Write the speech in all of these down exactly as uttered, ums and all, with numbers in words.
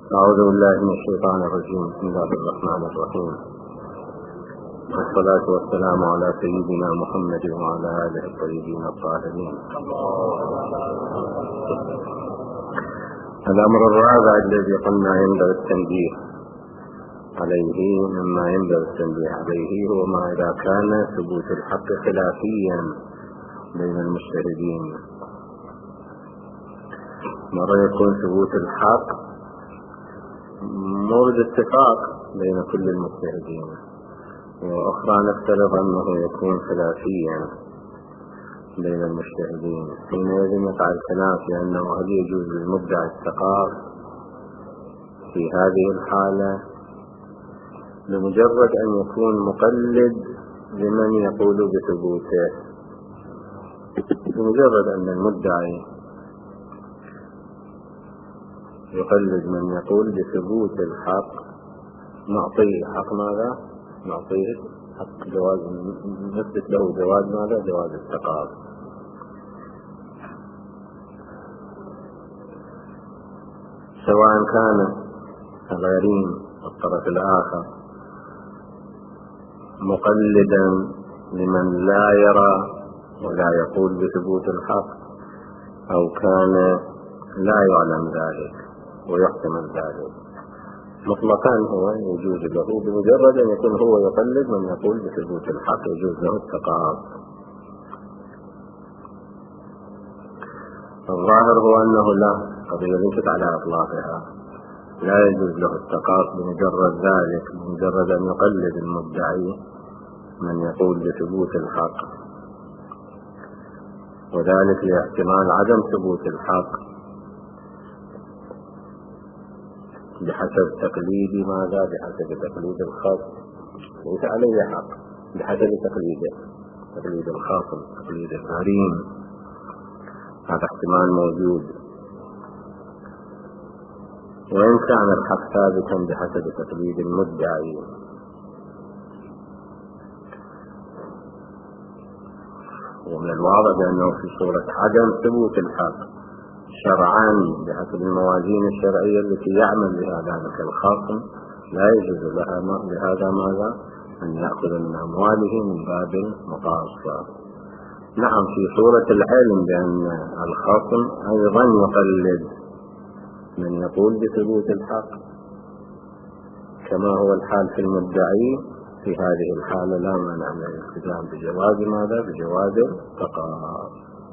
أعوذ بالله من الشيطان الرجيم. بسم الله الرحمن الرحيم، والصلاة والسلام على سيدنا محمد وعلى آله الطيبين الطاهرين. الأمر الرابع الذي قلنا ينبغي التنبيه عليه، مما ينبغي التنبيه عليه هو ما إذا كان ثبوت الحق خلافيا بين المجتهدين. مرة يكون ثبوت الحق مورد اتفاق بين كل المجتهدين، وأخرى نفترض أنه يكون خلافيا بين المجتهدين. حينئذ يقع الخلاف، لأنه هل يجوز للمدعي التقاط في هذه الحالة بمجرد أن يكون مقلد لمن يقول بثبوته، بمجرد أن المدعي يقلد من يقول بثبوت الحق نعطيه حق ماذا؟ نعطيه حق جواز، نثبت له جواز ماذا؟ جواز التقاط. سواء كان الغريم الطرف الآخر مقلدا لمن لا يرى ولا يقول بثبوت الحق، أو كان لا يعلم ذلك ويحتمل ذلك، مطلقا هو يجوز له بمجرد أن يكون هو يقلد من يقول بثبوت الحق، يجوز له التقاط. الظاهر هو أنه لا، قضية ليست على إطلاقها، لا يجوز له التقاط بمجرد ذلك، بمجرد أن يقلد المدعي من يقول بثبوت الحق، وذلك لاحتمال عدم ثبوت الحق بحسب تقليد ماذا؟ بحسب تقليد الخاص، ليس عليه حق، بحسب تقليده، تقليد الخاص، تقليد الغريم، هذا احتمال موجود. وإن كان الحق ثابتا بحسب تقليد المدعي. ومن الواضح بأنه في صورة عدم ثبوت الحق شرعا بحسب الموازين الشرعية التي يعمل بها ذلك الخاصم، لا يجوز لها بهذا ماذا؟ أن يأخذ من أمواله من باب المقاصة. نعم، في صورة العلم بأن الخاصم أيضا يقلد من يقول بثبوت الحق كما هو الحال في المدعي، في هذه الحالة لا مانع من الالتزام بجواز ماذا؟ بجواز التقاط.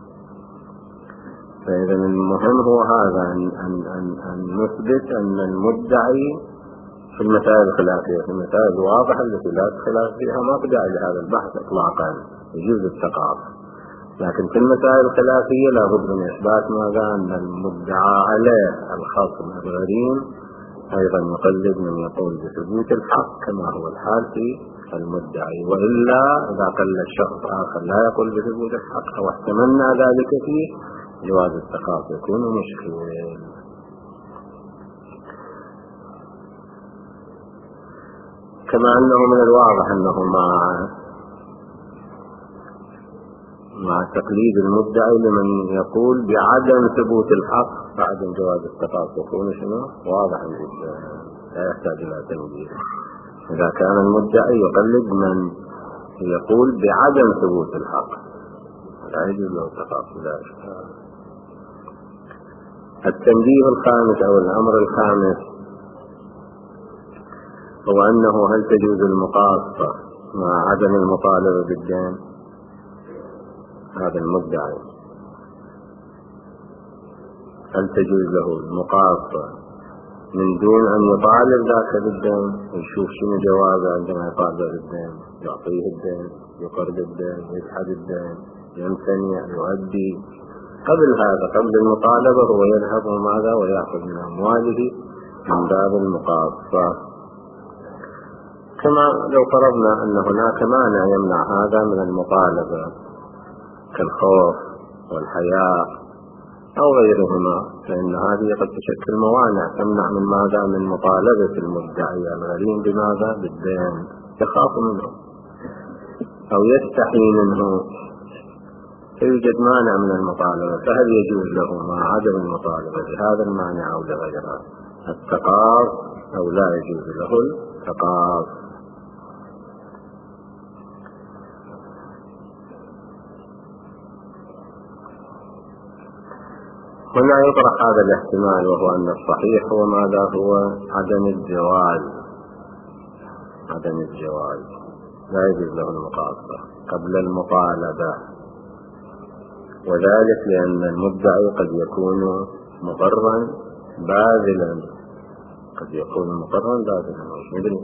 فإذا المهم هو هذا، أن, أن, أن, أن نثبت أن المدعي في المسائل الخلافية، في المسائل الواضحة التي لا خلاف فيها ما بداعي لهذا البحث إطلاقا، يجوز التقاط. لكن في المسائل الخلافية لابد من إثبات ماذا؟ أن المدعى عليه الخاصم الغريم أيضا يقلد من يقول بثبوت الحق كما هو الحال في المدعي، وإلا إذا قل الشخص آخر لا يقول بثبوت الحق أو احتملنا ذلك فيه، جواز التقاط يكون مشكل. كما أنه من الواضح أنه مع مع تقليد المدعي لمن يقول بعدم ثبوت الحق فعدم جواز التقاط يكون شنو؟ واضح جدا، لا يحتاج إلى تنبيه. إذا كان المدعي يقلد من يقول بعدم ثبوت الحق لا يجوز له التقاط لا إشكال. التنبيه الخامس أو الأمر الخامس هو أنه هل تجوز المقاصة مع عدم المطالبة بالدين؟ هذا المدعي هل تجوز له المقاصة من دون أن يطالب ذاك بالدين، ويشوف شنو جوابه عندما يطالب بالدين؟ يعطيه الدين، يقرض الدين، يجحد الدين، يمتنع، يؤدي؟ قبل هذا، قبل المطالبة هو يذهب وماذا؟ ويأخذ من أمواله من باب المقاصة. كما لو فرضنا أن هناك مانع يمنع هذا من المطالبة كالخوف والحياء أو غيرهما، فإن هذه قد تشكل موانع تمنع من ماذا؟ من مطالبة المدعي الغريم بماذا؟ بالدين، يخاف منه أو يستحي منه، فيوجد مانع من المطالبة، فهل يجوز له مع عدم المطالبة بهذا المانع أو لغيره؟ التقاص أو لا يجوز له التقاص. هنا يطرح هذا الاحتمال، وهو أن الصحيح هو ماذا؟ هو عدم الجواز، عدم الجواز لا يجوز له المقاصة قبل المطالبة، وذلك لأن المدعي قد يكون مقرا باذلا، قد يكون مقرا باذلا مش مدري،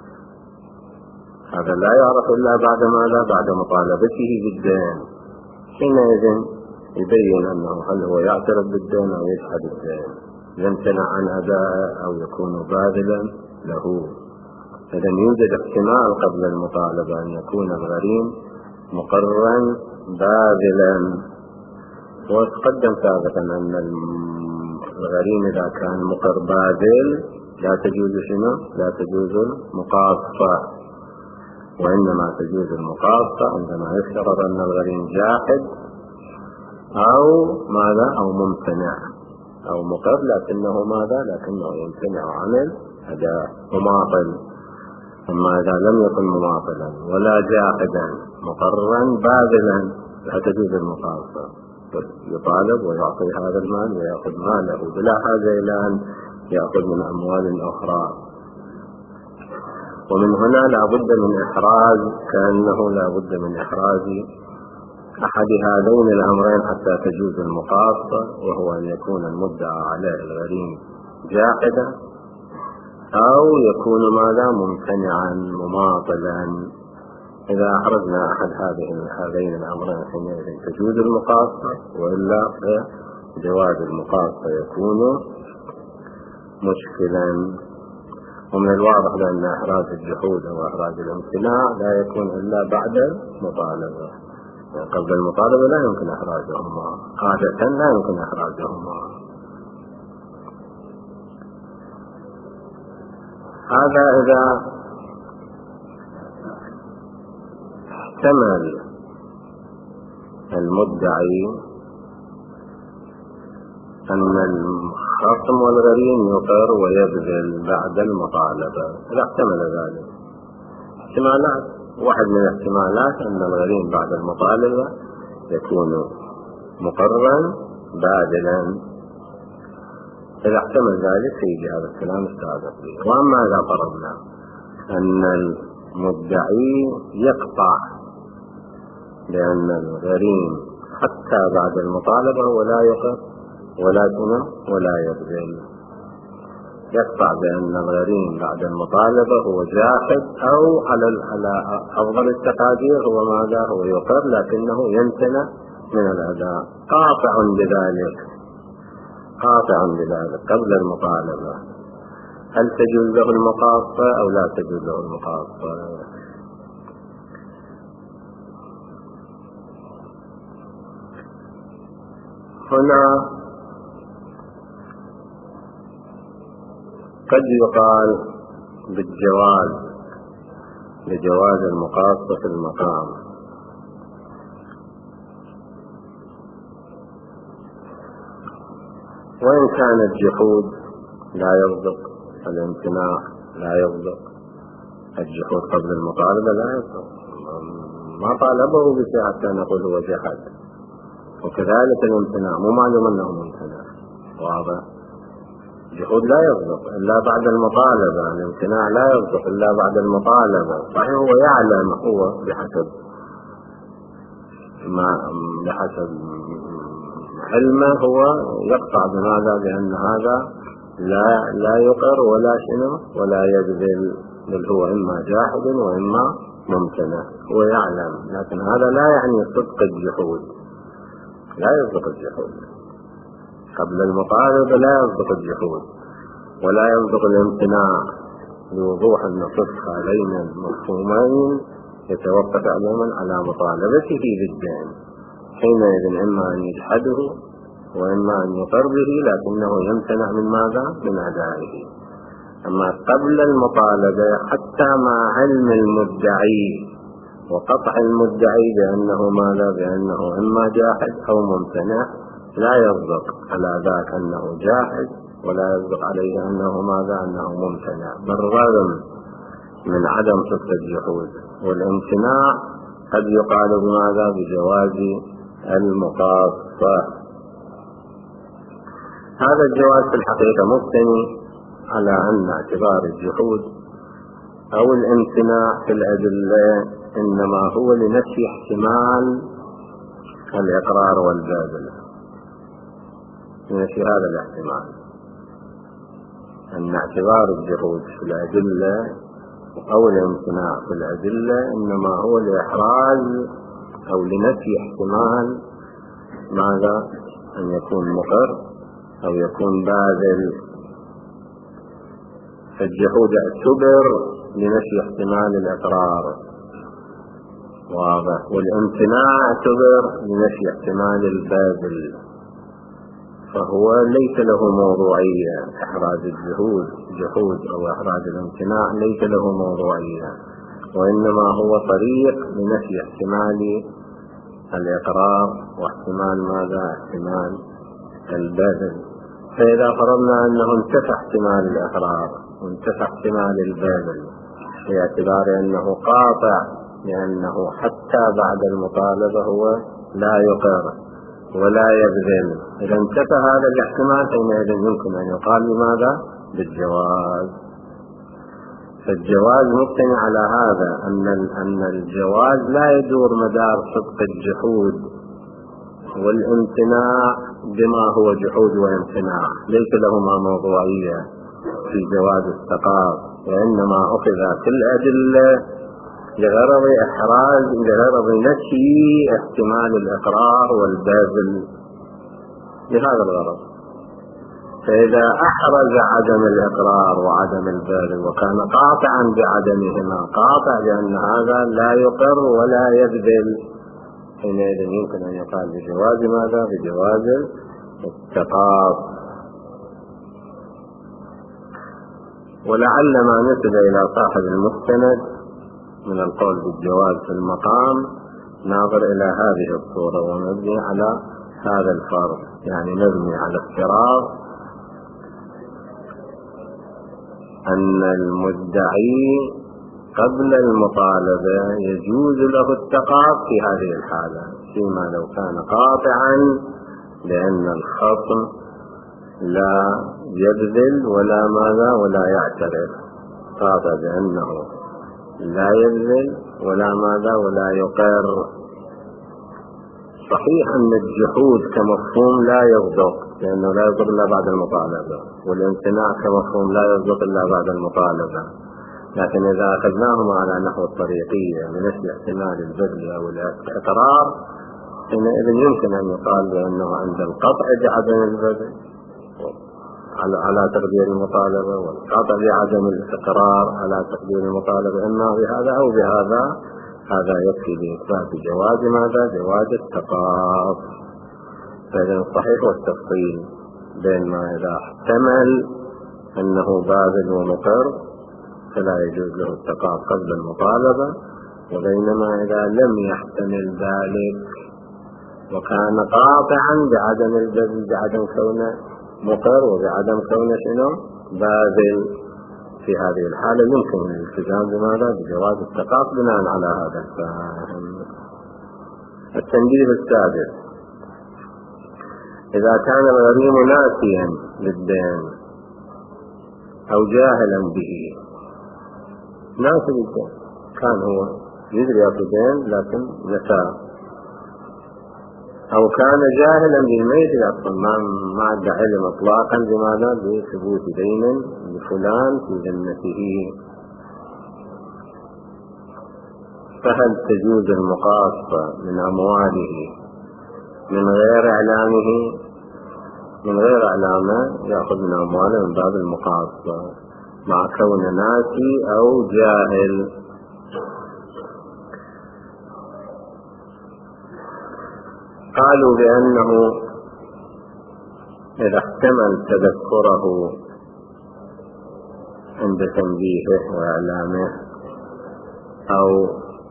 هذا لا يعرف إلا بعد ماذا؟ بعد مطالبته بالدين، حينئذ يبين أنه هل هو يعترف بالدين أو يجحد الدين، يمتنع عن أداءه أو يكون باذلا له. إذا يوجد احتمال قبل المطالبة أن يكون الغريم مقرا باذلا. وتقدم سابقا أن الغريم إذا كان مقر باذل لا تجوز شنو؟ لا تجوز المقاصة، وإنما تجوز المقاصة عندما يفترض أن الغريم جاحد أو ماذا؟ أو ممتنع، أو مقر لكنه ماذا؟ لكنه يمتنع عن الأداء، مماطل. أما إذا لم يكن مماطلا ولا جاحدا مقرا باذلا لا تجوز المقاصة، يطالب ويعطي هذا المال ويأخذ ماله بلا حاجة إلى أن يأخذ من أموال أخرى. ومن هنا لا بد من إحراز، كأنه لا بد من إحراز أحد هذين الأمرين حتى تجوز المقاصة، وهو أن يكون المدعى عليه الغريم جاحدا أو يكون ماذا؟ ممتنعا مماطلا. إذا أحرزنا أحد هذه هذين الأمرين حينئذ تجوز المقاصة، وإلا فجواز المقاصة يكون مشكلا. ومن الواضح بأن إحراز الجحود أو إحراز الامتناع لا يكون إلا بعد المطالبة، يعني قبل المطالبة لا يمكن إحراجهما، عادة لا يمكن إحراجهما. هذا إذا احتمل المدعي أن الخصم والغريم يقر ويبذل بعد المطالبة، إذا احتمل ذلك احتمالات، واحد من الاحتمالات أن الغريم بعد المطالبة يكون مقرا باذلا، إذا احتمل ذلك سيجي هذا الكلام السابق. وأما إذا فرضنا أن المدعي يقطع لأن الغريم حتى بعد المطالبة ولا يقر ولا شنو ولا يبذل، يقطع بأن الغريم بعد المطالبة هو جاحد أو على على أفضل التقادير هو ماذا؟ هو يقر لكنه يمتنع من الأداء، قاطع بذلك، قاطع بذلك قبل المطالبة. هل تجوز له المقاصة أو لا تجوز له المقاصة؟ هنا قد يقال بالجواز، لجواز المقاصة في المقام، وإن كان الجحود لا يصدق، الامتناع لا يصدق، الجحود قبل المطالبة لا يصدق، ما طالبه بشيء حتى نقول هو جحد، وكذلك الامتناع مو معلوم أنه ممتنع، واضح؟ الجحود لا يصدق إلا بعد المطالبة، الامتناع لا يصدق إلا بعد المطالبة. صحيح هو يعلم، هو بحسب ما بحسب علمه هو يقطع بماذا؟ لأن هذا لا لا يقر ولا شنو ولا يبذل، بل هو إما جاحد وإما ممتنع، هو يعلم، لكن هذا لا يعني صدق الجحود، لا يصدق الجحود قبل المطالبة، لا يصدق الجحود ولا يصدق الامتناع، لوضوح أن صدق هذين المفهومين يتوقف عموما على مطالبته بالدين، حينئذ إما أن يجحده وإما أن يقر به لكنه يمتنع من ماذا؟ من أدائه. أما قبل المطالبة حتى مع علم المدعي وقطع المدعي بأنه ماذا؟ بأنه إما جاحد أو ممتنع، لا يصدق على ذاك أنه جاحد ولا يصدق عليه أنه ماذا أنه ممتنع، بالرغم من عدم صدق الجحود. والامتناع قد يقال بماذا؟ بجواز المقاصة. هذا الجواز في الحقيقة مبتني على أن اعتبار الجحود أو الامتناع في الأدلة إنما هو لنفي احتمال الإقرار والباذل، لنفي هذا الاحتمال، أن اعتبار الجحود في الأدلة أو الامتناع في الأدلة إنما هو لإحراز أو لنفي احتمال ماذا؟ أن يكون مقر أو يكون باذل. فالجحود اعتبر لنفي احتمال الإقرار، واضح، والامتناع اعتبر لنفي احتمال الباذل، فهو ليس له موضوعية. إحراز الجحود جحود أو إحراز الامتناع ليس له موضوعية، وإنما هو طريق لنفي احتمال الإقرار واحتمال ماذا؟ احتمال الباذل. فإذا فرضنا أنه انتفى احتمال الإقرار وانتفى احتمال الباذل باعتبار أنه قاطع، لأنه حتى بعد المطالبة هو لا يقر ولا يبذل، إذا انتفى هذا الاحتمال حينئذ يمكن أن يقال بماذا؟ بالجواز. فالجواز مبتني على هذا، أن أن الجواز لا يدور مدار صدق الجحود والامتناع بما هو جحود وامتناع، ليس لهما موضوعية في جواز التقاط، وإنما أخذ في الأدلة لغرض إحراز لغرض نفي احتمال الإقرار والباذل لهذا الغرض. فإذا أحرز عدم الإقرار وعدم الباذل وكان قاطعا بعدمهما، قاطع لأن هذا لا يقر ولا يبذل، حينئذ يمكن أن يقال بجواز ماذا؟ بجواز التقاط. ولعل ما نسب إلى صاحب المستند من القول بالجواز في المقام ناظر إلى هذه الصورة، ونبني على هذا الفرض، يعني نبني على افتراض أن المدعي قبل المطالبة يجوز له التقاط في هذه الحالة، فيما لو كان قاطعا لأن الخصم لا يبذل ولا ماذا ولا يعترف، قاطع بأنه لا يبذل ولا ماذا ولا يقر. صحيح أن الجحود كمفهوم لا يصدق، لأنه لا يصدق إلا بعد المطالبة، والامتناع كمفهوم لا يصدق إلا بعد المطالبة، لكن إذا أخذناهما على نحو الطريقية لنفي احتمال البذل أو الإقرار، حينئذ يمكن أن يقال بأنه عند القطع بعدم البذل على على تقدير المطالبة، والقطع بعدم الإقرار على تقدير المطالبة، إما بهذا أو بهذا، هذا يكفي لإثبات جواز ماذا؟ جواز التقاط. فإذا الصحيح والتفصيل بين ما إذا احتمل أنه باذل ومقر فلا يجوز له التقاط قبل المطالبة، وبينما إذا لم يحتمل ذلك وكان قاطعا بعدم البذل، بعدم كونه مقر وبعدم كونه شنو؟ باذل، في هذه الحالة يمكن الالتزام بماذا؟ بجواز التقاط بناء على هذا الفهم. التنبيه السادس: إذا كان الغريم ناسيا للدين أو جاهلا به، ناسي للدين، كان هو يدري يأخذ دين لكن نساه، أو كان جاهلا بالميت أصلا ما ما عنده علم إطلاقا بماذا؟ بثبوت دين لفلان في ذمته، فهل تجوز المقاصة من أمواله من غير إعلامه؟ من غير إعلامه يأخذ من أمواله من باب المقاصة مع كون ناسي أو جاهل. قالوا بأنه إذا احتمل تذكره عند تنبيهه وإعلامه، أو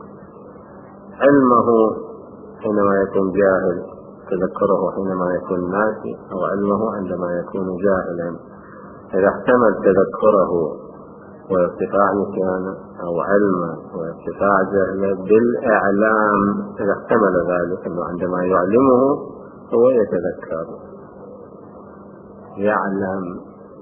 علمه حينما يكون جاهل، تذكره حينما يكون ناسي، أو علمه عندما يكون جاهلا، إذا احتمل تذكره وارتفاع نسيانه أو علمه وارتفاع جهله بالإعلام، إذا احتمل ذلك أنه عندما يعلمه هو يتذكر يعلم.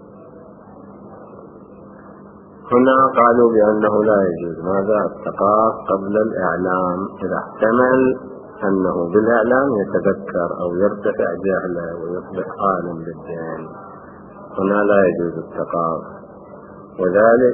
هنا قالوا بأنه لا يجوز ماذا؟ التقاط قبل الإعلام إذا احتمل أنه بالإعلام يتذكر أو يرتفع جهله ويصبح عالم بالدين، هنا لا يجوز التقاط. وذلك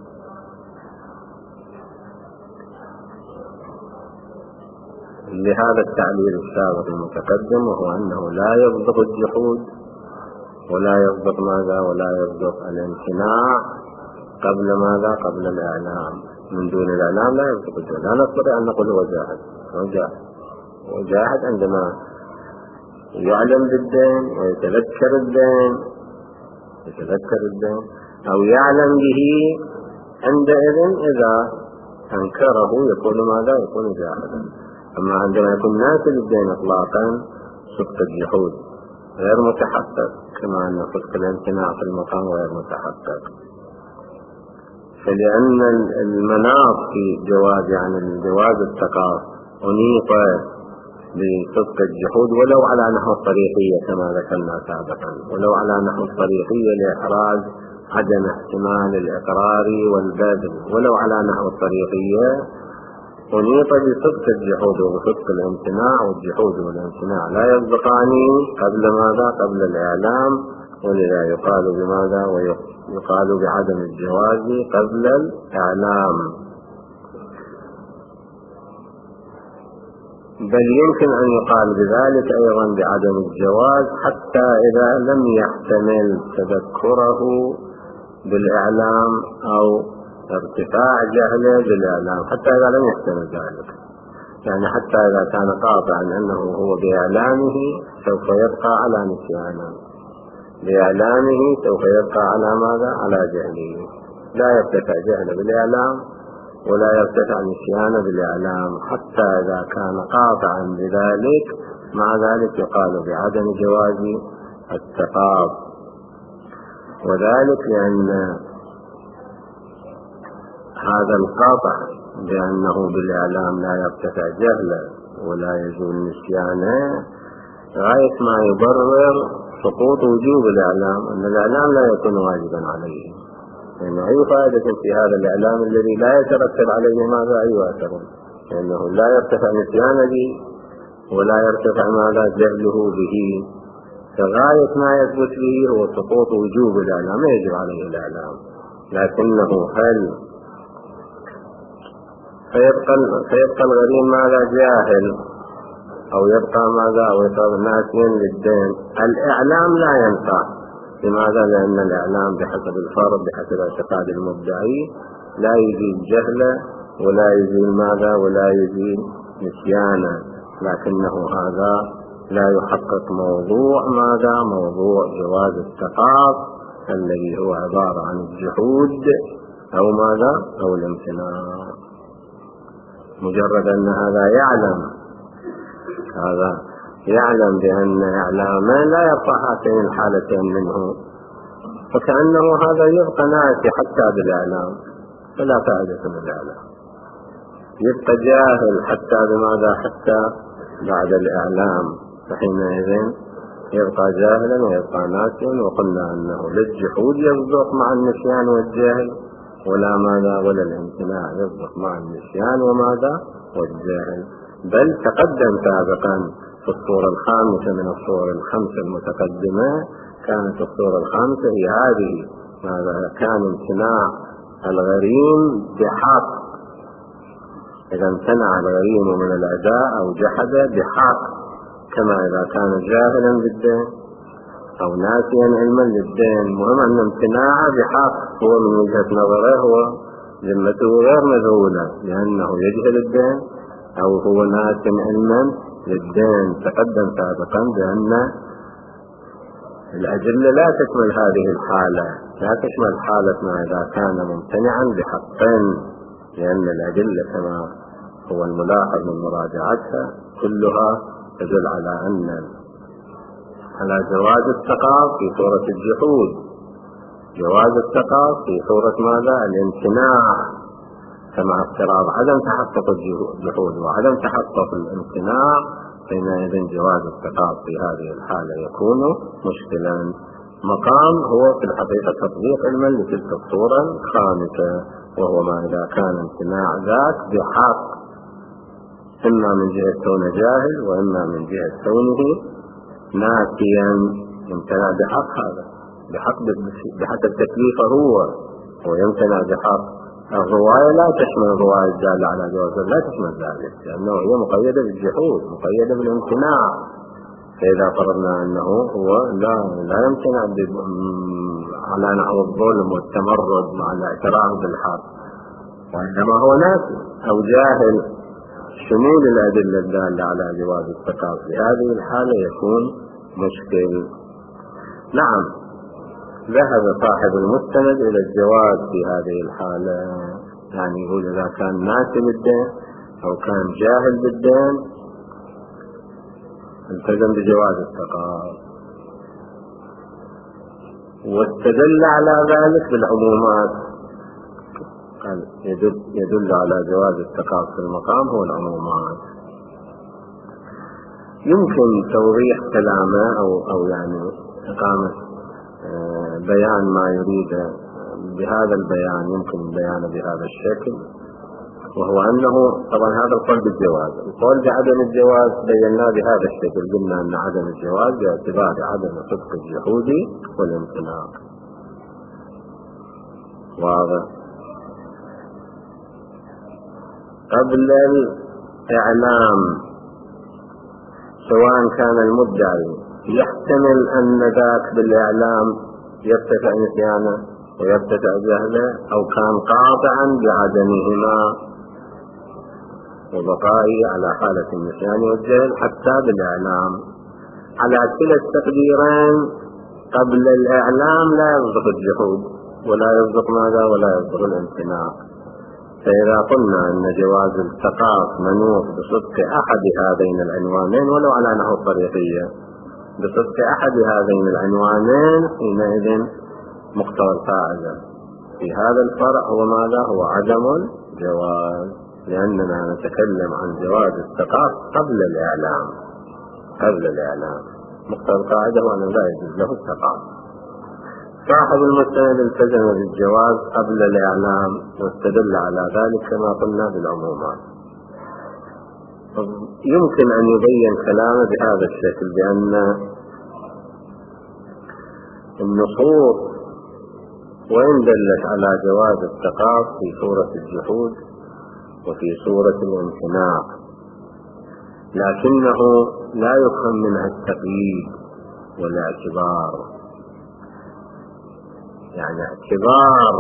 لهذا التعليل السابق المتقدم، وهو أنه لا يصدق الجحود ولا يصدق ماذا؟ ولا يصدق الامتناع قبل ماذا؟ قبل الإعلام. من دون الإعلام لا يصدق الجحود. لا نستطيع أن نقول هو جاهد، هو جاهد هو جاهد عندما يعلم بالدين ويتذكر الدين يتذكر الدين أو يعلم به، عندئذ إذا أنكره يكون ماذا؟ يكون جاهدا. أما عندما يكون ناسي للدين إطلاقا صدق الجحود غير متحقق، كما أن صدق الامتناع في المقام غير متحقق. فلأن المناط في جواز يعني الجواز التقاط أنيط بصدق الجحود ولو على نحو الطريقية كما ذكرنا سابقا، ولو على نحو الطريقية لإحراز عدم احتمال الإقرار والبذل، ولو على نحو الطريقية أنيط بصدق الجحود وبصدق الامتناع، والجحود والامتناع لا يصدقان قبل ماذا؟ قبل الإعلام، ولذا يقال بماذا؟ ويقال بعدم الجواز قبل الإعلام. بل يمكن أن يقال بذلك أيضا بعدم الجواز حتى إذا لم يحتمل تذكره بالإعلام أو ارتفاع جهله بالإعلام، حتى إذا لم يحتمل ذلك، يعني حتى إذا كان قاطعا أنه هو بإعلامه سوف يبقى على نسيانه، بإعلامه سوف يبقى على ماذا؟ على جهله، لا يرتفع جهله بالإعلام ولا يرتفع نسيانه بالإعلام، حتى إذا كان قاطعا بذلك مع ذلك يقال بعدم جواز التقاط. وذلك لأن هذا القاطع بأنه بالإعلام لا يرتفع جهله ولا يزول نسيانه غاية ما يبرر سقوط وجوب الإعلام، أن الإعلام لا يكون واجبا عليه، لأنه يعني أي فائدة في هذا الإعلام الذي لا يترتب عليه ماذا؟ أي أثر، لأنه يعني لا يرتفع نسيانه به ولا يرتفع ماذا؟ جهله به، فغاية ما يثبت به هو سقوط وجوب الإعلام، يجب عليه الإعلام. لكنه هل فيبقى, فيبقى الغريم ماذا؟ جاهل أو يبقى ماذا؟ أو يبقى ناسيا للدين. الإعلام لا ينفع. لماذا؟ لأن الإعلام بحسب الفرض بحسب اعتقاد المدعي لا يزيل جهله ولا يزيل ماذا؟ ولا يزيل نسيانه، لكنه هذا لا يحقق موضوع ماذا؟ موضوع جواز التقاط الذي هو عبارة عن الجحود أو ماذا؟ أو الامتناع. مجرد أن هذا يعلم هذا يعلم بأن إعلاما لا يرفع هاتين الحالتين منه، فكأنه هذا يبقى ناسي حتى بالإعلام، فلا فائدة من الإعلام، يبقى جاهل حتى بماذا؟ حتى بعد الإعلام، فحينئذ يبقى جاهلا ويبقى ناسيا. وقلنا أنه للجحود يصدق مع النسيان والجهل، ولا ماذا؟ ولا الامتناع يصدق مع النسيان وماذا؟ والجهل. بل تقدم سابقا في الصورة الخامسة من الصور الخمسة المتقدمة، كانت الصورة الخامسة هي هذه، ماذا؟ كان امتناع الغريم بحق، إذا امتنع الغريم من الأداء أو جحد بحق، كما إذا كان جاهلا بالدين أو ناسيا علما للدين. مهم أن امتناع بحق هو من وجهة نظره هو ذمته غير مذهولة، لأنه يجهل الدين أو هو ناسي علما للدين. تقدم سابقا بأن الأدلة لا تشمل هذه الحالة، لا تشمل حالة ما إذا كان ممتنعا بحق، لأن الأدلة كما هو الملاحظ من مراجعتها كلها تدل على أن على جواز التقاط في صورة الجحود جواز التقاط في صورة ماذا؟ الامتناع، كما افتراض عدم تحقق الجحود وعدم تحقق الامتناع، حينئذ جواز التقاط في هذه الحالة يكون مشكلا. مقام هو في الحقيقة تطبيق علما لتلك الصورة الخامسة، وهو ما إذا كان امتناع ذاك بحق، إما من جهة كونه جاهل وإما من جهة كونه ناسيا. امتنع بحق، هذا بحق بحق التكليف هو ويمتنع بحق. الرواية لا تشمل الرواية الدالة على جواز، لا تشمل ذلك، لأنه هي مقيدة بالجحود، مقيدة بالامتناع. فإذا فرضنا أنه هو لا لا يمتنع على نحو الظلم والتمرد مع الاعتراف بالحق، وإنما هو ناسي أو جاهل شمول الأدلة الدالة على جواز التقاط، في هذه الحالة يكون مشكل. نعم، ذهب صاحب المستند إلى الجواز في هذه الحالة، يعني يقول إذا كان ناسي بالدين أو كان جاهل بالدين التزم بجواز التقاط، واستدل على ذلك بالعمومات. قال يدل, يدل على جواز التقاط في المقام هو العمومات. يمكن توضيح كلامه أو, أو يعني إقامة بيان ما يريد بهذا البيان، يمكن البيان بهذا الشكل، وهو أنه طبعا هذا القول بالجواز. القول بعدم الجواز بيناه بهذا الشكل، قلنا أن عدم الجواز باعتبار عدم صدق الجحود والامتناع. واضح؟ قبل الإعلام سواء كان المدعي يحتمل أن ذاك بالإعلام يرتفع نسيانه ويرتفع جهله، أو كان قاطعا بعدمهما وبقائه على حالة النسيان والجهل حتى بالإعلام. على كلا التقديرين قبل الإعلام لا يصدق الجحود ولا يصدق ماذا ولا يصدق الامتناع. فإذا قلنا أن جواز التقاط منوط بصدق أحد هذين العنوانين ولو على نحو الطريقية، بصدق أحد هذين العنوانين، حينئذ مقتضى القاعدة في هذا الفرع هو ماذا؟ هو عدم الجواز، لأننا نتكلم عن جواز التقاط قبل الإعلام. قبل الإعلام مقتضى القاعدة هو أنه لا يجوز له التقاط. صاحب المستند التزم بالجواز قبل الإعلام واستدل على ذلك كما قلنا بالعمومات. يمكن أن يبين كلامه بهذا الشكل، بأن النصوص وإن دلت على جواز التقاط في صورة الجحود وفي صورة الامتناع، لكنه لا يفهم منها التقييد والاعتبار، يعني اعتبار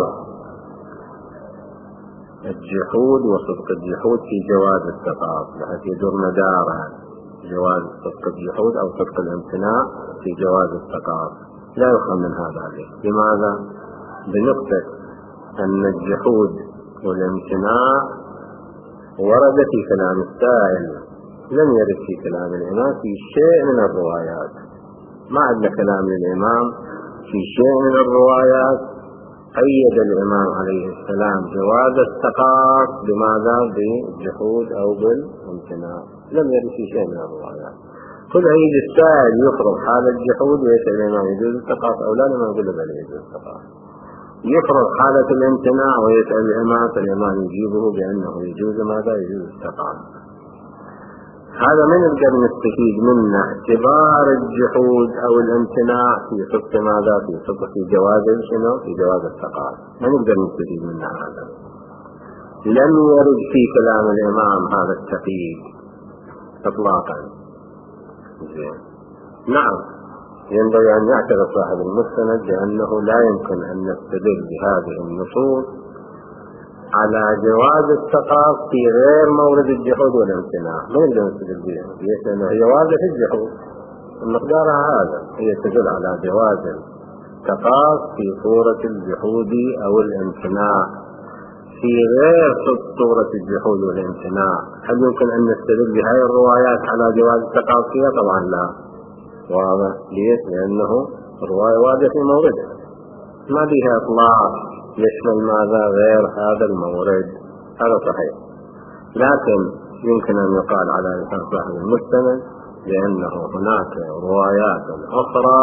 الجحود وصدق الجحود في جواز التقاط، بحيث يدور مداره جواز صدق الجحود أو صدق الامتناع في جواز التقاط، لا يفهم من هذا عليه. لماذا؟ بنقطة أن الجحود والامتناع ورد في كلام السائل، لم يرد في كلام الإمام في شيء من الروايات. ما عندنا كلام للإمام في شيء من الروايات قيد الإمام عليه السلام جواز التقاط بماذا؟ بالجحود أو بالامتناع، لم يرد في شيء من الروايات. كل يجي السائل يفرض حال الجحود ويسأل الإمام يجوز التقاط أو لا، لما يقول بل يجوز التقاط. يفرض حالة الامتناع ويسأل الإمام، فالإمام يجيبه بأنه يجوز ماذا؟ يجوز التقاط. هذا من نقدر نستفيد منه اعتبار الجحود أو الامتناع في صدق ماذا؟ في صدق في جواز شنو؟ في جواز التقاط. ما نقدر نستفيد منه هذا. لم يرد في كلام الإمام هذا التقييد إطلاقا. زين. نعم، ينبغي أن يعترف صاحب المستند بأنه لا يمكن أن نستدل بهذه النصوص على جواز التقاط في غير مورد الجحود والامتناع. ما نقدر نستدل بها، لأنه هي واضح الجحود مقدارها هذا، هي تدل على جواز التقاط في صورة الجحود أو الامتناع في غير صورة الجحود والامتناع. هل يمكن أن نستدل بهذه الروايات على جواز التقاط فيها؟ طبعا لا. واضح. ليش؟ لأنه الرواية واضحة في موردها. ما بها إطلاق يشمل ماذا غير هذا المورد، هذا صحيح. لكن يمكن أن يقال على لسان صاحب المستند لأنه هناك روايات أخرى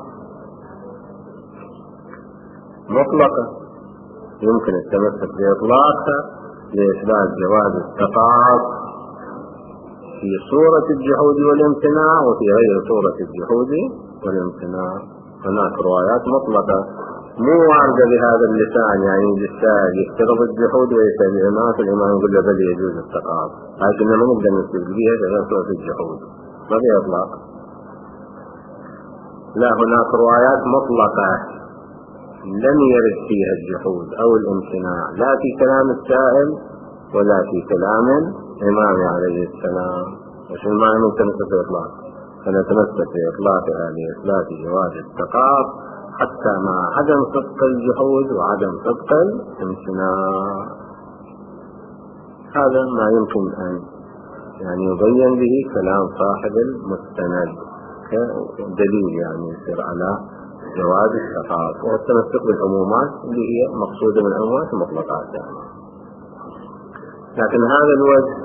مطلقة يمكن التمسك بإطلاقها لإثبات جواز التقاط في صورة الجحود والامتناع وفي غير صورة الجحود والامتناع. هناك روايات مطلقة مو واردة بهذا اللسان، يعني للسائل يفترض الجحود ويسأل الإمام الإمام يقول له بل يجوز التقاط، لكن ما نقدر نستدل بها غير صورة الجحود ما فيها إطلاق. لا، هناك روايات مطلقة لم يرد فيها الجحود أو الامتناع لا في كلام السائل ولا في كلام الإمام عليه السلام. وش المعنى من تمسك بإطلاق؟ فنتمسك بإطلاقها لإثبات جواز التقاط حتى مع عدم صدق الجحود وعدم صدق الامتناع. هذا ما يمكن أن يعني يبين به كلام صاحب المستند كدليل يعني يصير على جواز التقاط والتمسك بالعمومات اللي هي مقصودة من العمومات المطلقات يعني. لكن هذا الوجه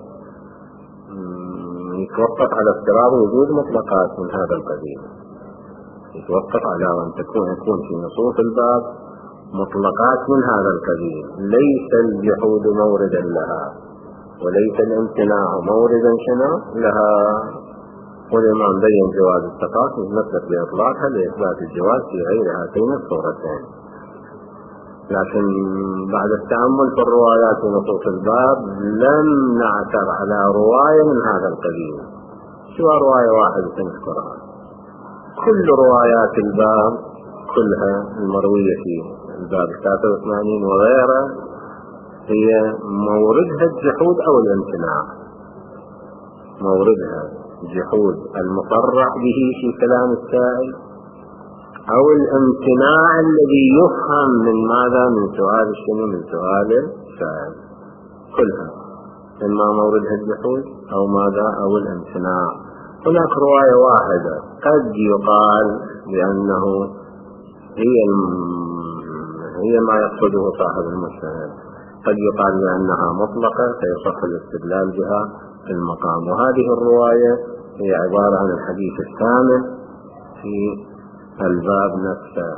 يتوقف على افتراض وجود مطلقات من هذا القبيل، يتوقف على أن تكون يكون في نصوص الباب مطلقات من هذا القبيل، ليس الجحود موردا لها وليس الامتناع موردا شنو لها. والإمام بين جواز التقاط نثبت بإطلاقها لإثبات الجواز في غير هاتين الصورتين. لكن بعد التأمل في الروايات ونصوص الباب لم نعثر على رواية من هذا القبيل سوى رواية واحدة نذكرها. كل روايات الباب كلها المروية في الباب ثلاثة وثمانين وغيره هي موردها الجحود أو الامتناع، موردها جحود المصرح به في كلام السائل أو الامتناع الذي يفهم من ماذا من سؤال الشنو من سؤال السائل. كلها إما موردها الجحود أو ماذا أو الامتناع. هناك رواية واحدة قد يقال بأنه هي هي ما يقصده صاحب المستند، قد يقال بأنها مطلقة فيصح الاستدلال بها في المقام. وهذه الرواية هي عبارة عن الحديث الثامن في الباب نفسه،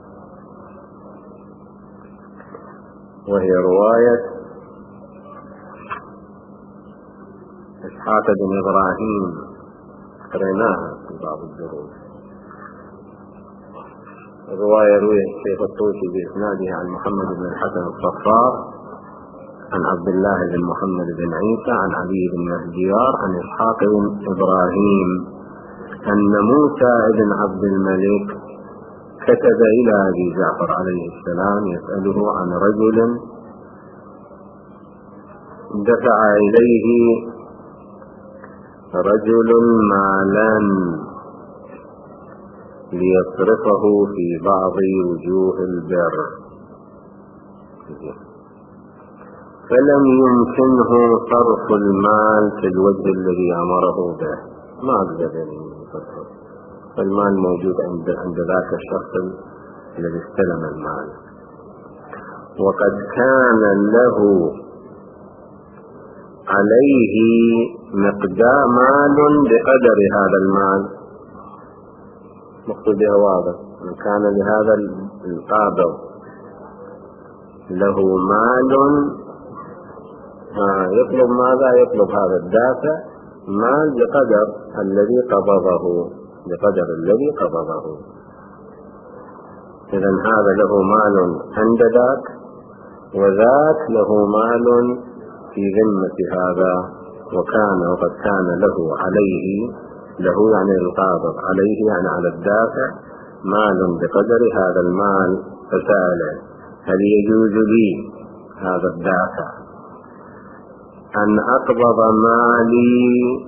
وهي رواية إسحاق بن إبراهيم قريناها في بعض الدروس. الرواية روي الشيخ الطوسي بإسناده عن محمد بن الحسن الصفار عن عبد الله بن محمد بن عيسى عن علي بن مهديار عن إسحاق بن إبراهيم أن موسى بن عبد الملك كتب إلى أبي جعفر عليه السلام يسأله عن رجل دفع إليه رجل مالا ليصرفه في بعض وجوه البر، فلم يمكنه صرف المال في الوجه الذي أمره به، ما أقدر يصرفه، فالمال موجود عند عند ذاك الشخص الذي استلم المال، وقد كان له عليه مقدار مال بقدر هذا المال. مقصودها واضح، من كان لهذا القابض له مال آه يطلب ماذا؟ يطلب هذا الدافع مال بقدر الذي قبضه، بقدر الذي قبضه. إذن هذا له مال عند ذاك وذاك له مال في ذمة هذا، وكان وقد كان له عليه، له يعني القابض، عليه يعني على الدافع مال بقدر هذا المال، فسأله هل يجوز لي هذا الدافع أن أقبض مالي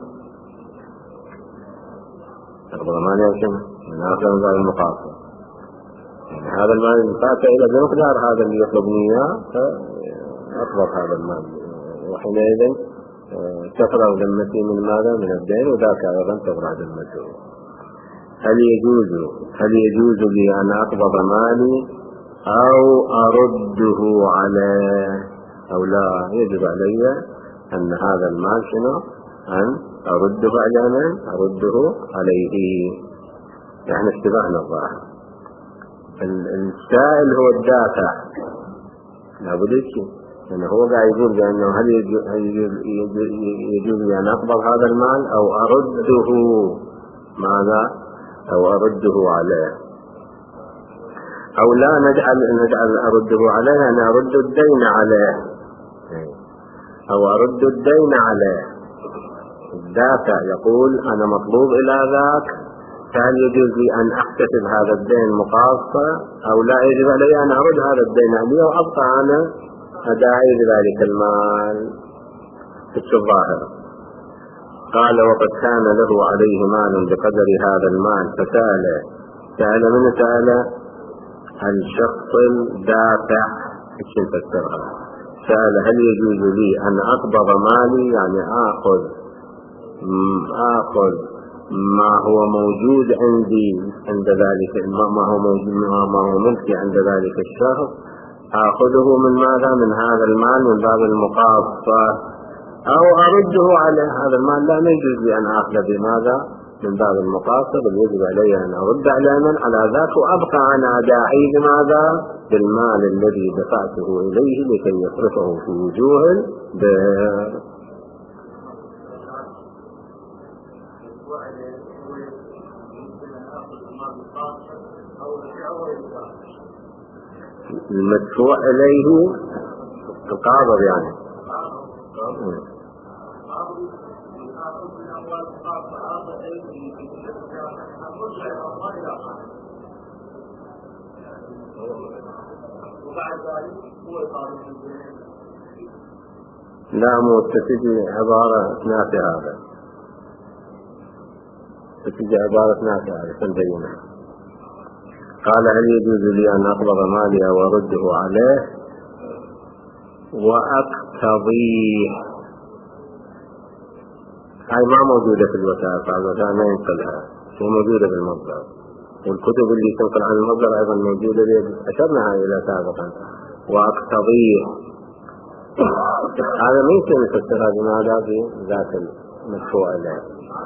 أقبض مالي عشان من أخذ من المقاصد، يعني هذا المال فات إلى بمقدار هذا اللي يطلبني إياه فأقبض هذا المال، وحينئذ تفرغ ذمتي من ماذا؟ من الدين، وذاك أيضا تفرغ ذمته. هل يجوز هل يجوز لي أن أقبض مالي أو أرده عليه أو لا، يجب علي أن هذا المال شنو؟ أن أرده على من؟ أرده عليه، يعني اتباعنا الظاهر. السائل هو الدافع، لابد شيء يعني هو قاعد يقول بأنه هل يجوز لي أن أقبض هذا المال أو أرده ماذا؟ أو أرده عليه، أو لا نجعل نجعل أرده عليه، أنا أرد الدين عليه، أو أرد الدين عليه. الدافع يقول أنا مطلوب إلى ذاك، فهل يجوز لي أن أحتسب هذا الدين مقاصة أو لا يجب علي أن أرد هذا الدين عليه وأبقى أنا أداعي بذلك المال في الظاهر. قال وقد كان له عليه مال بقدر هذا المال فسأل، سأل من سأل؟ الشخص الدافع، ايش نفسرها؟ سأل هل يجوز لي أن أقبض مالي، يعني آخذ آخذ ما هو موجود عندي عند ذلك، ما هو موجود ما هو ملكي عند ذلك الشخص، آخذه من ماذا؟ من هذا المال من باب المقاصة، أو أرده على هذا المال. لا يجوز لي أن أخذ بماذا؟ من باب المقاصة، بل يجب علي أن أرد على من؟ على ذاك، وأبقى أنا أداعي بماذا؟ بالمال الذي دفعته إليه لكي يصرفه في وجوه البر. المدفوع إليه القابض يعني لا مو تتجي عبارة نافع هذا، تتجي عبارة نافع هذا سنبينها. قال هل يجوز لي أن أقبض مالي أو أرده عليه وأقتضيه؟ هاي ما موجودة في الوثائق، الوثائق ما ينقلها، هي موجودة في المصدر، والكتب اللي تنقل عن المصدر أيضا موجودة، أشرنا إلى سابقا. وأقتضيه هذا ما يمكن يفسرها بماذا؟ في ذات المدفوع له.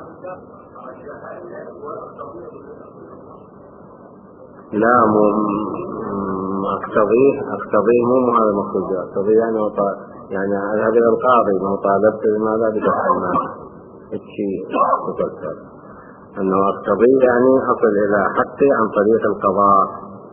لا مو أقتضيه، أقتضيه مو هذا المقصود، أقتضيه يعني وطا... يعني هذا القاضي مطالبة بماذا؟ بدفع المال، الشيء تفسر أنه أقتضيه يعني أصل إلى حقي عن طريق القضاء،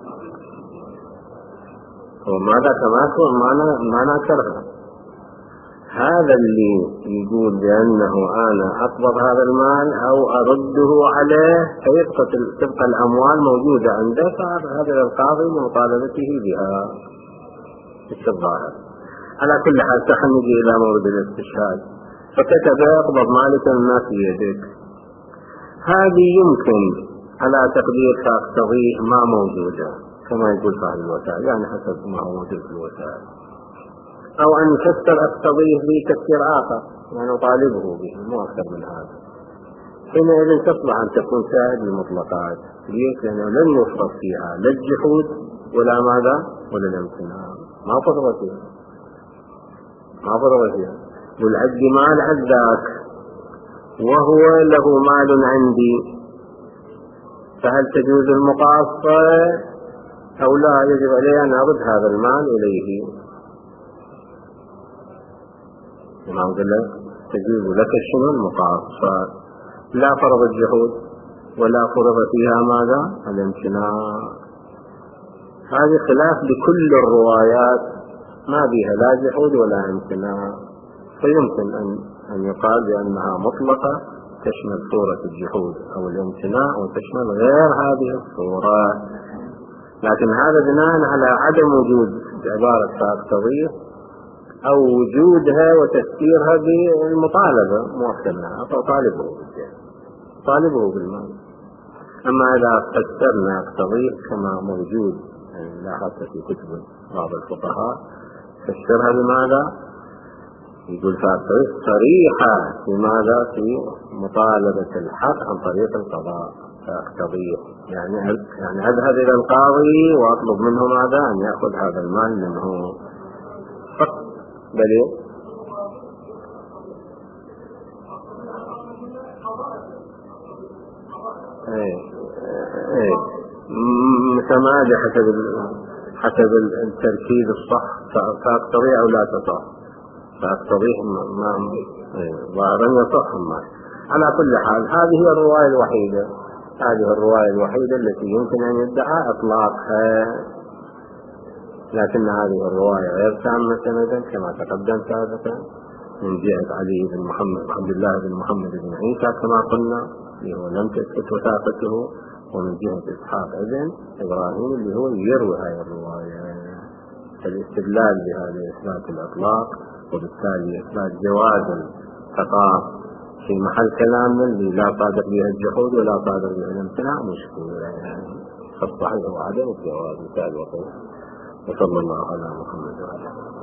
وماذا كما يكون ما نكرها. هذا اللي يقول بأنه أنا أقبض هذا المال أو أرده عليه فيبقى الأموال موجودة عنده، فهذا القاضي لمطالبته بها في الظاهر. على كل حال نجي إلى مورد الاستشهاد، فكتب اقبض مالك الناس بيدك، هذه يمكن على تقدير تقتضيه ما موجودة كما يقول صاحب الوسائل، يعني حسب ما هو موجود في الوسائل، أو أن يفسر أقتضيه بتفسير آخر يعني طالبه به، مو أكثر من هذا. حينئذ تصلح أن تكون سائد للمطلقات. ليش؟ لأنه لن يفرض فيها لا الجحود ولا ماذا؟ ولا الامتناع، ما فرض فيها ما فرض فيها والعد مال عداك وهو له مال عندي، فهل تجوز المقاصة أو لا؟ يجب علي أن أرد هذا المال إليه. ما أقول لك تجوز لك شنو؟ المقاصة، لا فرض الجحود ولا فرض فيها ماذا؟ الامتناع. هذه خلاف لكل الروايات، ما بها لا جحود ولا امتناع، فيمكن أن أن يقال بأنها مطلقة تشمل صورة الجحود أو الامتناع وتشمل غير هذه الصورة، لكن هذا بناء على عدم وجود عبارة تقتضيه أو وجودها وتفسيرها بالمطالبة مؤخرها، فطالبه بالجهل طالبه بالمال. أما إذا فسرنا تقتضيه كما موجود يعني لاحظت في كتب بعض الفقهاء فسرها بماذا؟ يقول فاقتضيه صريحة بماذا؟ في مطالبة الحق عن طريق القضاء، فاقتضيه يعني يعني أذهب إلى القاضي وأطلب منه ماذا؟ أن يأخذ هذا المال منه فقط. بل ايه ايه متمادى حسب حسب التركيز الصح، فاقتضي او لا تصح، فاقتضيه ما ظاهرا يصح. ما على كل حال هذه هي الرواية الوحيدة هذه الرواية الوحيدة التي يمكن ان يدعى اطلاقها، لكن هذه الرواية غير تامة سندا كما تقدم سابقا من جهة علي بن محمد عبد الله بن محمد بن عيسى كما قلنا اللي هو لم تثبت وثاقته، ومن جهة إسحاق ابن إبراهيم اللي هو يروي هذه الرواية. الاستدلال بهذا إثبات الإطلاق، وبالتالي إثبات جواز الخطاب في محل كلامنا اللي لا صادق به الجحود ولا صادق به الامتناع مشكلة، يعني فالصحيح هو عدم الجواز سابقا. وصلى الله على محمد وعلى